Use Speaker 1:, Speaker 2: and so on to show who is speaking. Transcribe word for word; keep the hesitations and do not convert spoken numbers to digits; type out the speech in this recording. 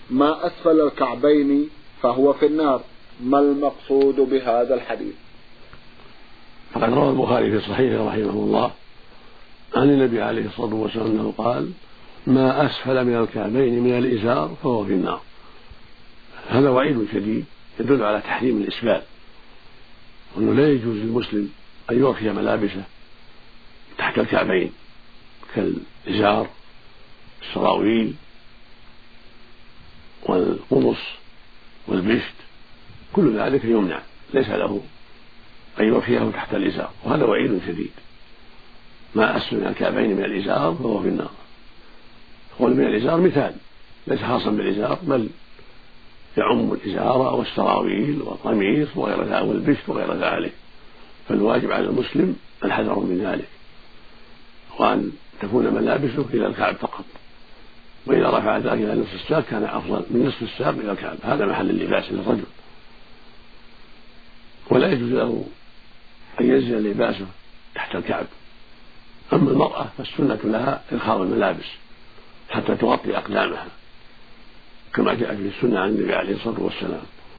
Speaker 1: ما أسفل الكعبين فهو في النار. ما المقصود بهذا الحديث؟
Speaker 2: فقد روى البخاري في صحيحه رحمه الله عن النبي عليه الصلاة والسلام أنه قال: ما أسفل من الكعبين من الإزار فهو في النار. هذا وعيد شديد يدل على تحريم الإسبال، وأنه لا يجوز للمسلم أن يرخي ملابسه تحت الكعبين كالإزار السراويل والقمص والبشت، كل ذلك يمنع، ليس له أن يرخيه تحت الإزار، وهذا وعيد شديد. ما أسفل من الكعبين من الإزار فهو في النار. قول من الإزار مثال ليس خاصا بالإزار، بل يعم الإزار والسراويل والقميص وغير ذلك والبشت وغير ذلك، فالواجب على المسلم الحذر من ذلك، وأن تكون ملابسه إلى الكعب فقط، وإذا رفع ذلك إلى نصف الساق كان أفضل من نصف الساق إلى الكعب، هذا محل اللباس للرجل. ولا يجوز له أن ينزل لباسه تحت الكعب. أما المرأة فالسنة لها إرخاء الملابس حتى تغطي أقدامها، كما جاء في السنة عن النبي عليه الصلاة والسلام.